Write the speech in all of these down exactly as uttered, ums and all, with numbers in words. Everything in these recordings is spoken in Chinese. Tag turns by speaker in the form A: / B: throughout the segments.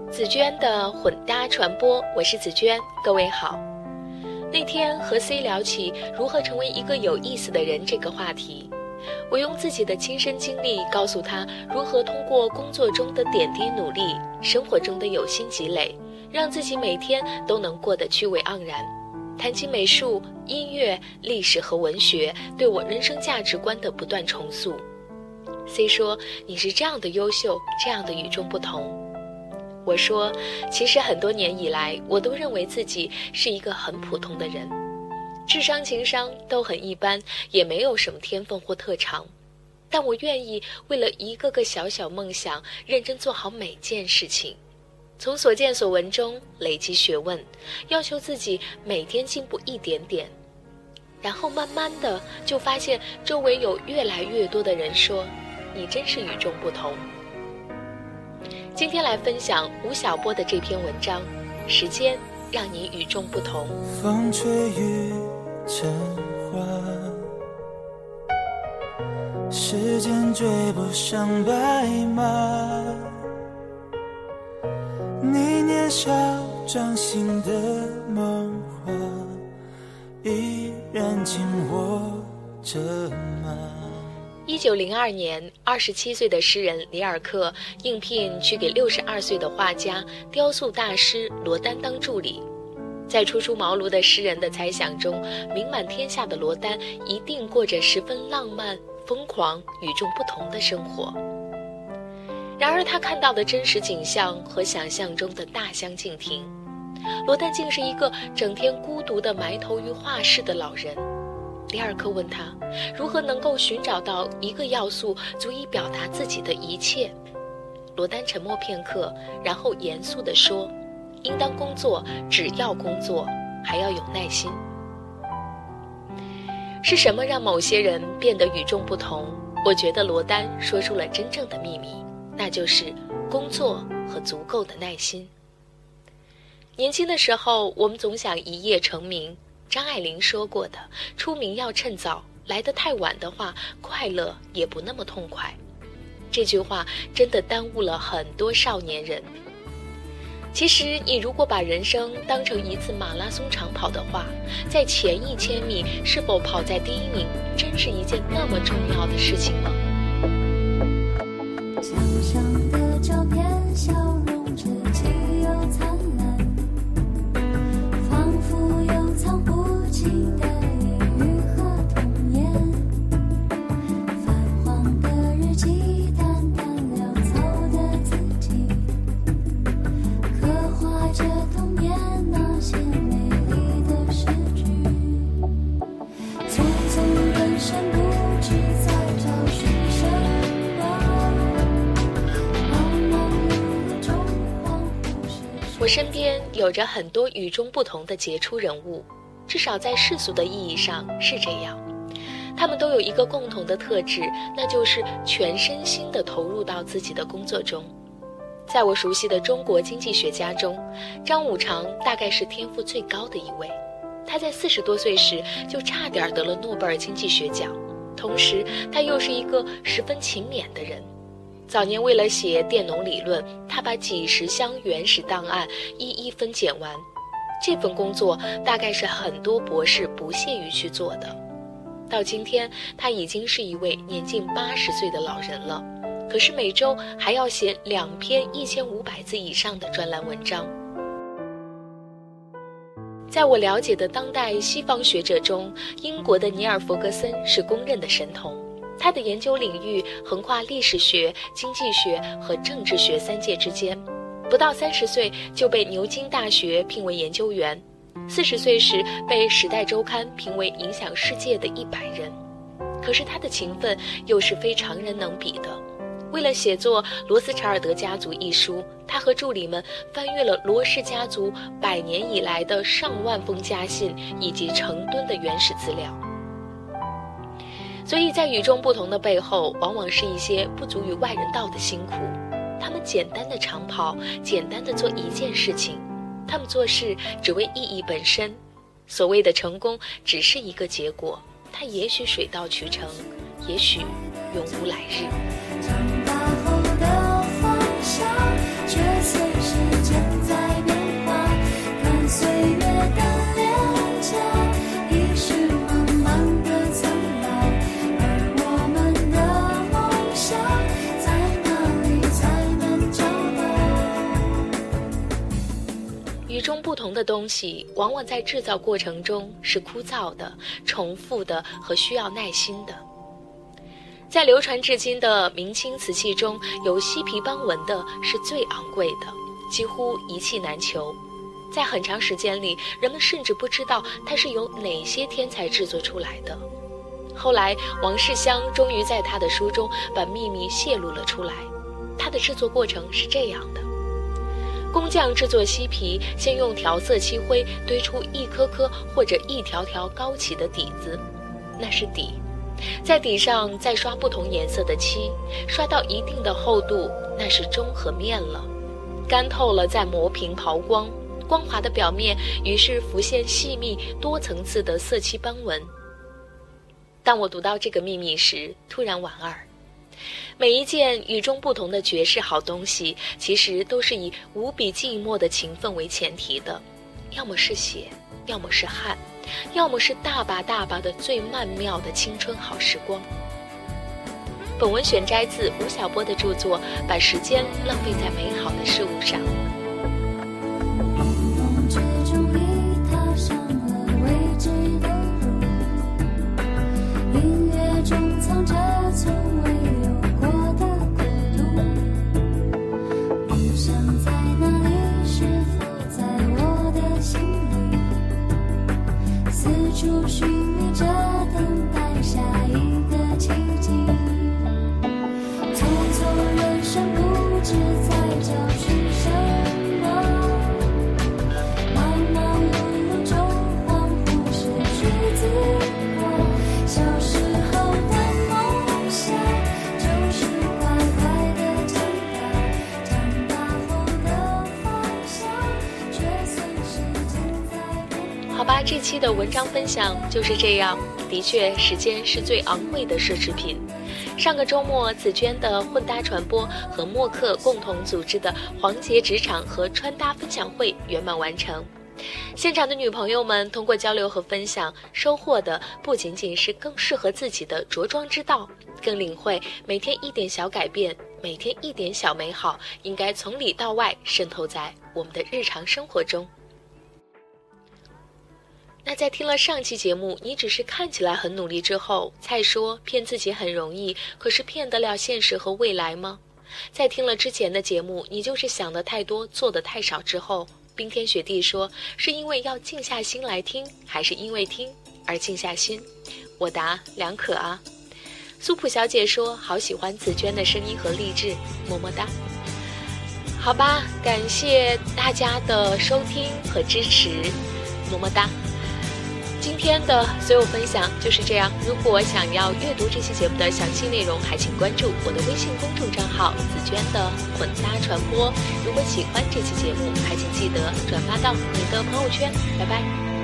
A: 紫娟的混搭传播，我是紫娟，各位好。那天和 C 聊起如何成为一个有意思的人这个话题，我用自己的亲身经历告诉他如何通过工作中的点滴努力，生活中的有心积累，让自己每天都能过得趣味盎然。谈及美术、音乐、历史和文学对我人生价值观的不断重塑。 C 说，你是这样的优秀，这样的与众不同。我说，其实很多年以来，我都认为自己是一个很普通的人，智商情商都很一般，也没有什么天分或特长，但我愿意为了一个个小小梦想认真做好每件事情，从所见所闻中累积学问，要求自己每天进步一点点，然后慢慢的就发现周围有越来越多的人说，你真是与众不同。今天来分享吴晓波的这篇文章，时间让你与众不同。
B: 风吹雨成花，时间追不上白马，你年少掌心的梦话依然紧握着吗？
A: 一九零二年，二十七岁的诗人里尔克应聘去给六十二岁的画家、雕塑大师罗丹当助理。在初出茅庐的诗人的猜想中，名满天下的罗丹一定过着十分浪漫、疯狂、与众不同的生活。然而他看到的真实景象和想象中的大相径庭，罗丹竟是一个整天孤独地埋头于画室的老人。里尔克问他，如何能够寻找到一个要素足以表达自己的一切？罗丹沉默片刻，然后严肃地说，应当工作，只要工作，还要有耐心。是什么让某些人变得与众不同？我觉得罗丹说出了真正的秘密，那就是工作和足够的耐心。年轻的时候，我们总想一夜成名，张爱玲说过的，出名要趁早，来得太晚的话，快乐也不那么痛快。这句话真的耽误了很多少年人。其实你如果把人生当成一次马拉松长跑的话，在前一千米是否跑在第一名，真是一件那么重要的事情吗？
C: 想象的照片，笑容着既有灿烂，仿佛有藏不尽的阴雨和童年，泛黄的日记，淡淡潦草的字迹，刻画着童年那些美丽的诗句，匆匆人生不知在找寻什么，忙忙碌碌中恍惚是
A: 我身边有着很多与众不同的杰出人物，至少在世俗的意义上是这样。他们都有一个共同的特质，那就是全身心地投入到自己的工作中。在我熟悉的中国经济学家中，张五常大概是天赋最高的一位。他在四十多岁时就差点得了诺贝尔经济学奖，同时他又是一个十分勤勉的人。早年为了写佃农理论，他把几十箱原始档案一一分拣完，这份工作大概是很多博士不屑于去做的。到今天，他已经是一位年近八十岁的老人了，可是每周还要写两篇一千五百字以上的专栏文章。在我了解的当代西方学者中，英国的尼尔·弗格森是公认的神童。他的研究领域横跨历史学、经济学和政治学三界之间，不到三十岁就被牛津大学聘为研究员，四十岁时被《时代周刊》评为影响世界的一百人。可是他的勤奋又是非常人能比的。为了写作《罗斯柴尔德家族》一书，他和助理们翻阅了罗氏家族百年以来的上万封家信以及成吨的原始资料。所以在与众不同的背后，往往是一些不足于外人道的辛苦。他们简单的长跑，简单的做一件事情，他们做事只为意义本身。所谓的成功只是一个结果，它也许水到渠成，也许永无来日。
C: 长大后的方向，却随时
A: 中不同的东西，往往在制造过程中是枯燥的、重复的和需要耐心的。在流传至今的明清瓷器中，有犀皮斑纹的是最昂贵的，几乎一器难求。在很长时间里，人们甚至不知道它是由哪些天才制作出来的。后来，王世襄终于在他的书中把秘密泄露了出来。它的制作过程是这样的：工匠制作犀皮，先用调色漆灰堆出一颗颗或者一条条高起的底子，那是底。在底上再刷不同颜色的漆，刷到一定的厚度，那是中和面了。干透了再磨平刨光，光滑的表面于是浮现细密多层次的色漆斑纹。当我读到这个秘密时，突然莞尔。每一件与众不同的绝世好东西，其实都是以无比寂寞的情分为前提的，要么是血，要么是汗，要么是大把大把的最曼妙的青春好时光。本文选摘自吴晓波的著作《把时间浪费在美好的事物上》。
C: 梦之中已踏上了未知的路，音乐中藏着从未有过的孤独，梦想在哪里，是否在我的心里，四处寻觅着等待下一个奇迹，匆匆人生不知在找寻什么，忙忙碌碌中恍惚失去自我，小时候的梦想就是快快地长大，长大后的方向却算是正在变化。
A: 好吧，这期的文章分享就是这样。的确，时间是最昂贵的奢侈品。上个周末，紫娟的混搭传播和默克共同组织的黄杰职场和穿搭分享会圆满完成。现场的女朋友们通过交流和分享，收获的不仅仅是更适合自己的着装之道，更领会每天一点小改变，每天一点小美好，应该从里到外渗透在我们的日常生活中。那在听了上期节目你只是看起来很努力之后，才说骗自己很容易，可是骗得了现实和未来吗？在听了之前的节目，你就是想的太多，做的太少之后，冰天雪地说是因为要静下心来听，还是因为听而静下心？我答两可啊。苏普小姐说好喜欢紫娟的声音和励志，么么哒。好吧，感谢大家的收听和支持，么么哒。今天的所有分享就是这样，如果想要阅读这期节目的详细内容，还请关注我的微信公众账号紫娟的混搭传播。如果喜欢这期节目，还请记得转发到你的朋友圈。拜拜。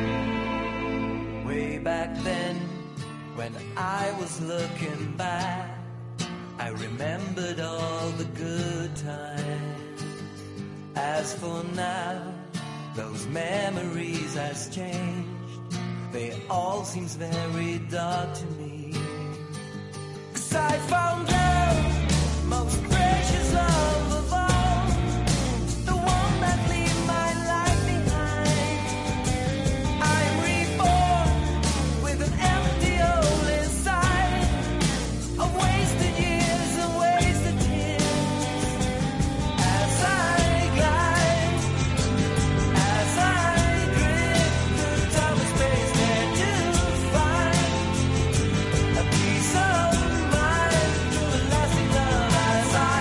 B: Way back then, when I was looking back, I remembered all the good times. As for now, those memories has changed. They all seems very dark to me. 'Cause I found love, most precious love of all, the one that leave my life behind. I'm reborn with an empty hole inside, of wasted years and wasted tears. As I glide, as I drift through time and space, there to find a peace of mind through a lasting love. As I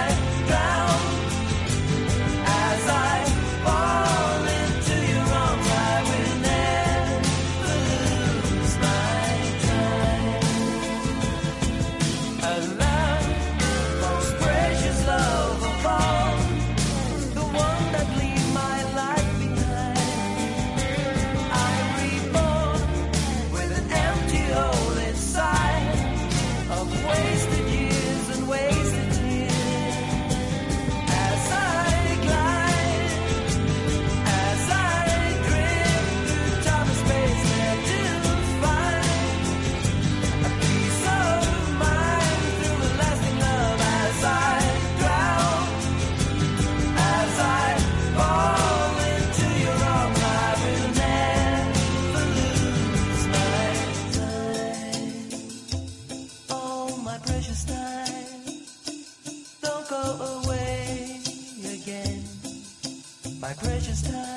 B: My precious time.